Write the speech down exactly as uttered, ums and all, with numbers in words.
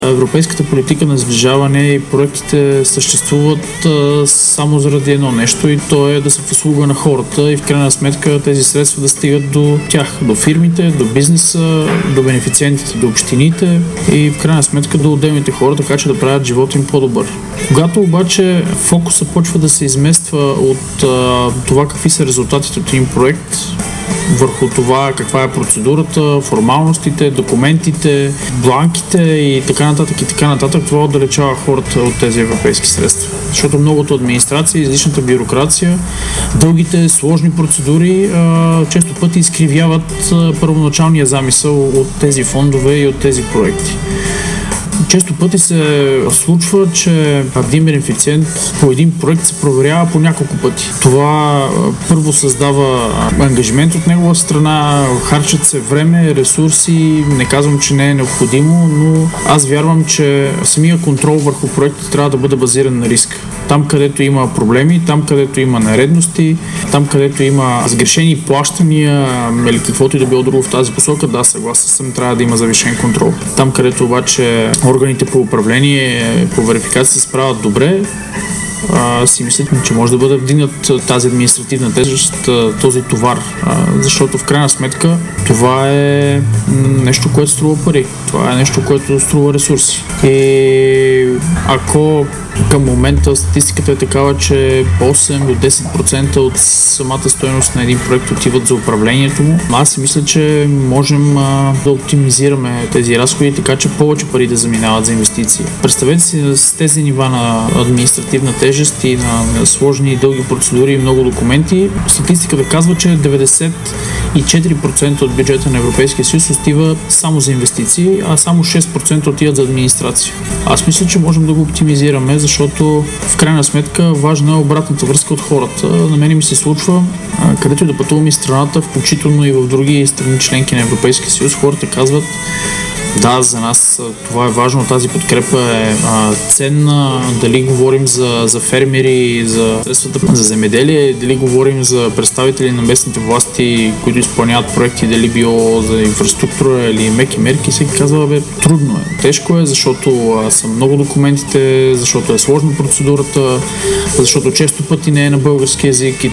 Европейската политика на сближаване и проектите съществуват а, само заради едно нещо и то е да са в услуга на хората и в крайна сметка тези средства да стигат до тях, до фирмите, до бизнеса, до бенефициентите, до общините и в крайна сметка до отделните хора, така че да правят живота им по-добър. Когато обаче фокуса почва да се измества от а, това какви са резултатите от един проект, върху това каква е процедурата, формалностите, документите, бланките и така нататък и така нататък, това отдалечава хората от тези европейски средства. Защото многото администрация, излишната бюрокрация, дългите, сложни процедури а, често пъти изкривяват а, първоначалния замисъл от тези фондове и от тези проекти. Често пъти се случва, че един бенефициент по един проект се проверява по няколко пъти. Това първо създава ангажимент от негова страна, харчат се време, ресурси, не казвам, че не е необходимо, но аз вярвам, че самия контрол върху проектите трябва да бъде базиран на риск. Там, където има проблеми, там, където има нередности, там, където има сгрешени плащания или каквото и да било друго в тази посока, да, съгласен съм, трябва да има завишен контрол. Там, където обаче органите по управление, по верификация се справят добре, а, си мисля, че може да бъде вдигнат тази административна тежест, този товар, а, защото в крайна сметка това е нещо, което струва пари, това е нещо, което струва ресурси. И ако към момента статистиката е такава, че осем до десет процента от самата стойност на един проект отиват за управлението му, аз си мисля, че можем а, да оптимизираме тези разходи, така че повече пари да заминават за инвестиции. Представете си с тези нива на административна тежест и на, на сложни и дълги процедури и много документи, статистиката казва, че деветдесет и четири процента от бюджета на Европейския съюз отива само за инвестиции, а само шест процента отиват за администрация. Аз мисля, че можем да го оптимизираме, защото в крайна сметка важна е обратната връзка от хората. На мен ми се случва, където да пътувам из страната, включително и в други страни членки на Европейския съюз, хората казват: да, за нас това е важно, тази подкрепа е а, ценна, дали говорим за, за фермери, за средствата за земеделие, дали говорим за представители на местните власти, които изпълняват проекти, дали било за инфраструктура или меки мерки, всеки казва: бе, трудно е, тежко е, защото а, са много документите, защото е сложна процедурата, защото често пъти не е на български език.